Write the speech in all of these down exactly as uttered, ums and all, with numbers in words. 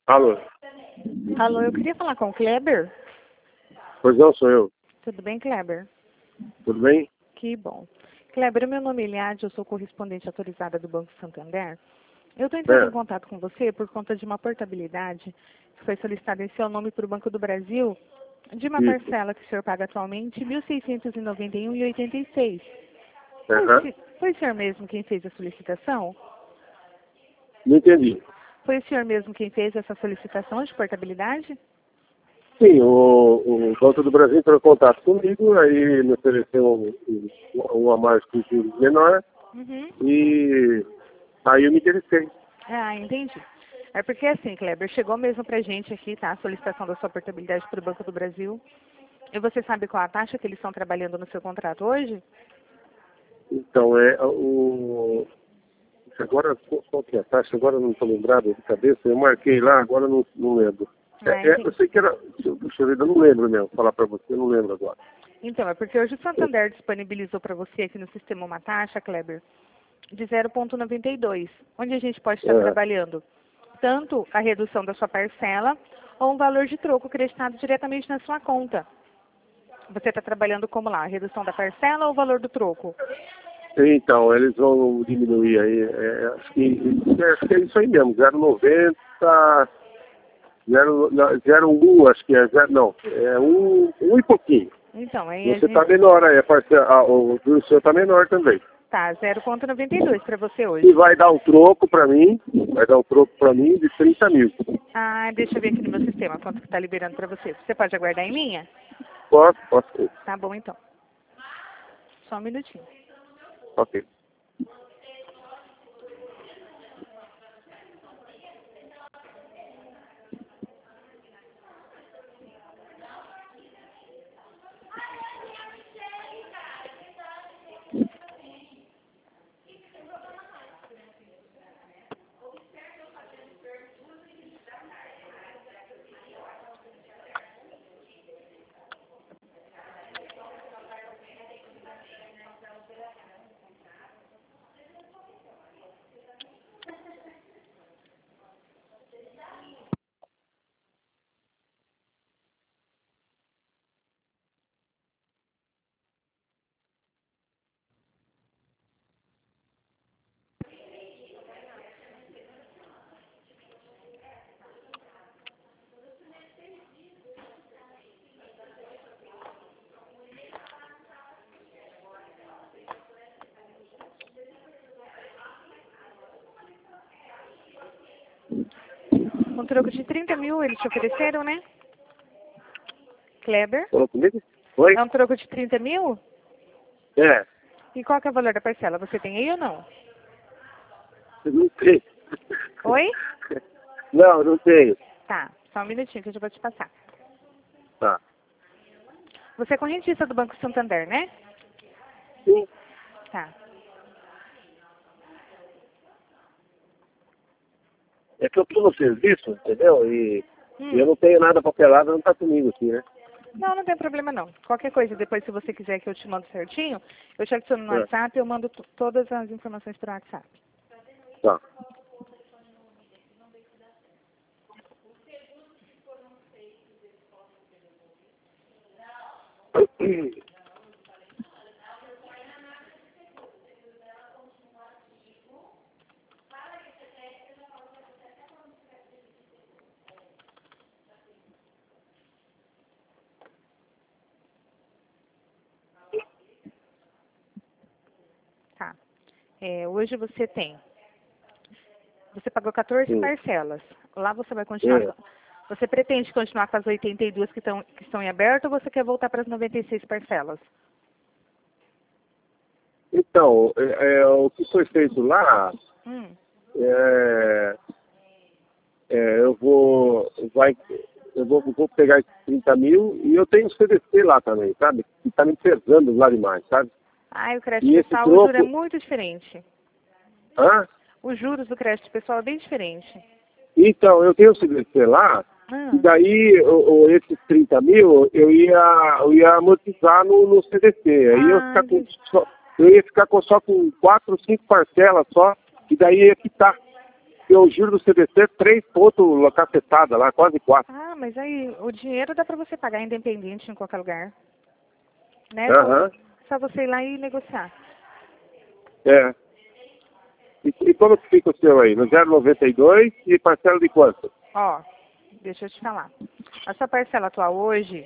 Alô? Alô, eu queria falar com o Kleber. Pois não, sou eu. Tudo bem, Kleber? Tudo bem? Que bom. Kleber, meu nome é Eliade, eu sou correspondente autorizada do Banco Santander. Eu estou entrando em É. contato com você por conta de uma portabilidade que foi solicitada em seu nome para o Banco do Brasil de uma Isso. parcela que o senhor paga atualmente, mil seiscentos e noventa e um reais e oitenta e seis centavos. Foi, Aham. o se- foi o senhor mesmo quem fez a solicitação? Não entendi. Foi o senhor mesmo quem fez essa solicitação de portabilidade? Sim, o, o Banco do Brasil entrou em contato comigo, aí me ofereceu um, um, um a mais com juros menor Uhum. e aí eu me interessei. Ah, entendi. É porque assim, Kleber, chegou mesmo pra gente aqui, tá? A solicitação da sua portabilidade para o Banco do Brasil. E você sabe qual a taxa que eles estão trabalhando no seu contrato hoje? Então, é o... Agora, qual qual que é a taxa? Agora eu não estou lembrado de cabeça. Eu marquei lá, agora eu não, não lembro. Ah, É, é, eu entendi. sei que era... Puxa vida, eu não lembro mesmo. Falar para você, eu não lembro agora. Então, é porque hoje o Santander disponibilizou para você aqui no sistema uma taxa, Kleber, de zero vírgula noventa e dois, onde a gente pode estar É. trabalhando tanto a redução da sua parcela ou um valor de troco creditado diretamente na sua conta. Você está trabalhando como lá? A redução da parcela ou o valor do troco? Então, eles vão diminuir aí, é, acho, que, é, acho que é isso aí mesmo, zero vírgula noventa, zero vírgula um, acho que é, zero, não, é um, um e pouquinho. Então, aí a Você está gente menor aí, a parcela, a, o do seu está menor também. tá zero vírgula noventa e dois para você E hoje. vai dar um troco para mim, vai dar um troco para mim de trinta mil. Ah, deixa eu ver aqui no meu sistema quanto que está liberando para você. Você pode aguardar em linha? Posso? Posso? Tá bom, então. Só um minutinho. Ok. Um troco de trinta mil eles te ofereceram, né? Kleber? Falou comigo? Oi? É um troco de trinta mil? É, E qual que é o valor da parcela? Você tem aí ou não? não sei. Oi? Não, não tenho. Tá, só um minutinho que eu já vou te passar. Tá. Você é correntista do Banco Santander, né? Sim. Tá. É que eu estou no serviço, entendeu? E, Hum. e eu não tenho nada papelado, não está comigo aqui, né? Não, não tem problema não. Qualquer coisa, depois se você quiser que eu te mando certinho, eu te adiciono no É. WhatsApp e eu mando t- todas as informações por WhatsApp. Tá. Tá. É, hoje você tem. Você pagou quatorze Sim. parcelas. Lá você vai continuar. É. com- Você pretende continuar com as oitenta e duas que estão, que estão em aberto ou você quer voltar para as noventa e seis parcelas? Então, é, é, o que foi feito lá, Hum. é, é, eu vou, vai, eu vou, vou pegar esses trinta mil e eu tenho o C D C lá também, sabe? Que está me pesando lá demais, sabe? Ah, o crédito E esse pessoal, o juro é troco... muito diferente. Hã? Os juros do crédito pessoal é bem diferente. Então, eu tenho o C D C lá, Ah, e daí o, o, esses trinta mil eu ia, eu ia amortizar no, no C D C. Aí eu, ia ah, ficar com, entendi. só, eu ia ficar com, só com quatro, cinco parcelas só, e daí ia quitar. porque o giro do C B C é três pontos cacetada lá, quase quatro. Ah, mas aí o dinheiro dá para você pagar independente em qualquer lugar. Né? Aham. Só você ir lá e negociar. É. E, e como que fica o seu aí? No zero vírgula noventa e dois e parcela de quanto? Ó, deixa eu te falar. A sua parcela atual hoje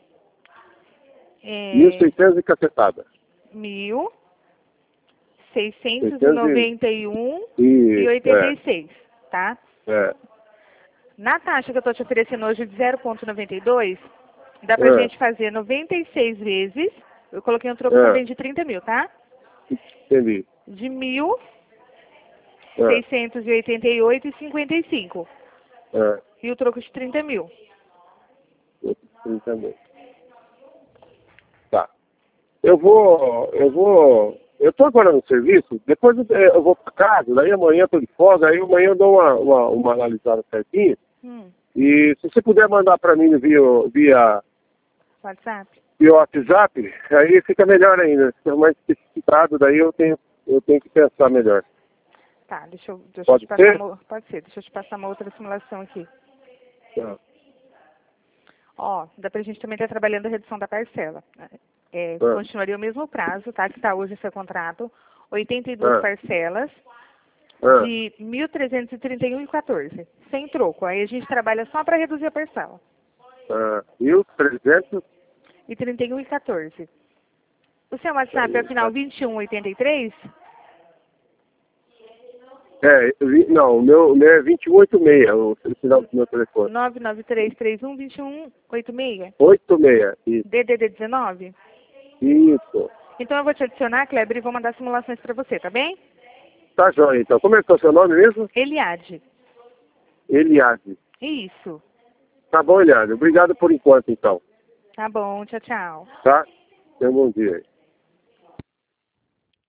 é mil e seiscentos e cacetada. mil seiscentos e noventa e um e oitenta e seis, tá? É. Na taxa que eu estou te oferecendo hoje de zero vírgula noventa e dois, dá pra É. gente fazer noventa e seis vezes. Eu coloquei um troco É. também de trinta mil, tá? Entendi. De mil É. seiscentos e oitenta e oito e cinquenta e cinco. É. E o troco de trinta mil. Entendi. Tá. Eu vou, eu vou, eu tô agora no serviço, depois eu, eu vou para casa, daí amanhã eu tô de folga, aí amanhã eu dou uma, uma, uma analisada certinha. Hum, E se você puder mandar para mim via, via, WhatsApp? via WhatsApp, aí fica melhor ainda. Fica mais especificado, daí eu tenho, eu tenho que pensar melhor. Tá, deixa eu, deixa eu Pode te passar ser? uma, pode ser, deixa eu te passar uma outra simulação aqui. Tá. Ó, dá pra gente também estar trabalhando a redução da parcela. É, Ah. continuaria o mesmo prazo, tá? Que está hoje o seu contrato. oitenta e duas Ah. parcelas Ah. de mil trezentos e trinta e um e quatorze. Sem troco. Aí a gente trabalha só para reduzir a parcela. Ah. mil trezentos E trinta e um e quatorze. O seu WhatsApp é o final vinte e um oitenta e três? É, vi- não, o meu, o meu é vinte e um oitenta e seis, o final do meu telefone. nove nove três três um dois um oito seis? oitenta e seis, isso. D D D dezenove? Isso. Então eu vou te adicionar, Kleber, e vou mandar simulações para você, tá bem? Tá joia, então. Como é que é o seu nome mesmo? Eliade. Eliade. Isso. Tá bom, Eliade. Obrigado por enquanto, então. Tá bom, tchau, tchau. Tá? Tenha um bom dia aí.